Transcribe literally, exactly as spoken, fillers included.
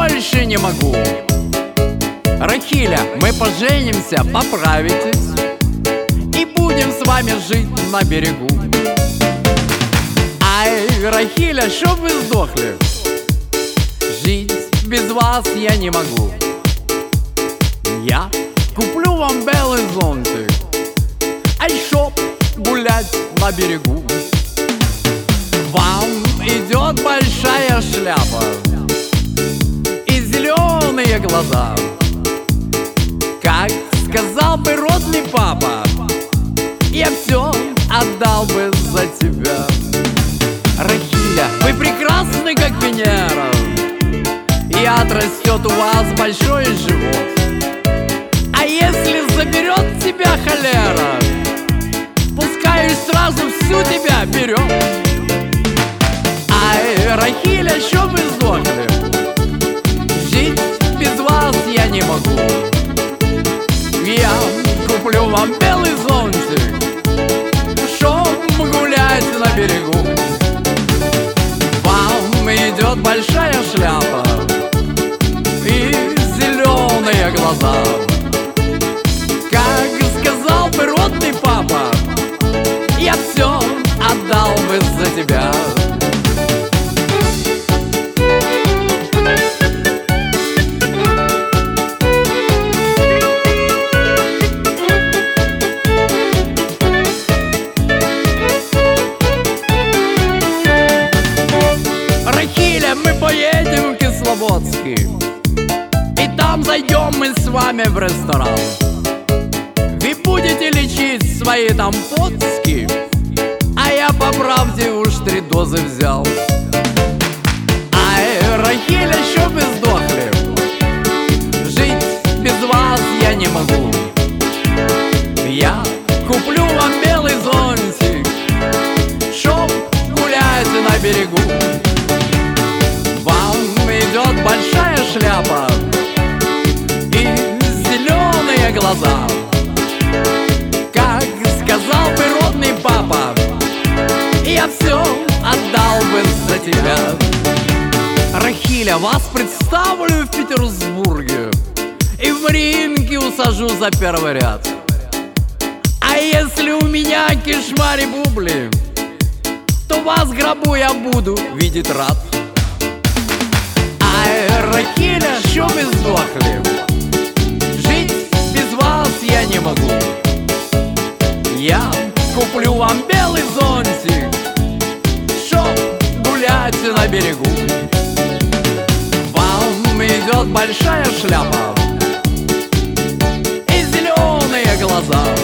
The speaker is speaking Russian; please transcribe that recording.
больше не могу. Рахиля, мы поженимся, поправитесь, и будем с вами жить на берегу. Ай, Рахиля, чтоб вы сдохли, жить без вас я не могу. Я куплю вам белый зонтик, а чтоб гулять на берегу. Вам идет большая шляпа и зеленые глаза. Как сказал бы родный папа, я все отдал бы за тебя. Рахиля, вы прекрасны, как Венера, и отрастет у вас большой живот. А если заберет тебя холера, пускай сразу всю тебя берет. Ай, Рахиля, чтоб вы сдохли, жить без вас я не могу. Я куплю вам белый зонтик, чтоб гулять на берегу. Вам идет большая шляпа и зеленые глаза. Как сказал бы родный папа, я все отдал бы за тебя. Рахиля, мы поедем в Кисловодский, и там зайдем мы с вами в ресторан. Вы будете лечить свои там подски, а я по правде уж три дозы взял. Ай, Рахиля, чтоб вы сдохли, жить без вас я не могу. Я куплю вам белый зонтик, чтоб гулять на берегу. Вам идет большая шляпа и зеленые глаза. Как сказал бы родный папа, я все отдал бы за тебя. Рахиля, вас представлю в Петербурге и в Мариинке усажу за первый ряд. А если у меня кишмари бубли, то вас гробу я буду видеть рад. Ай, Рахиля, чтоб вы сдохли, жить без вас я не могу. Я куплю вам белый зонтик, чтоб гулять на берегу. Вам идет большая шляпа и зеленые глаза.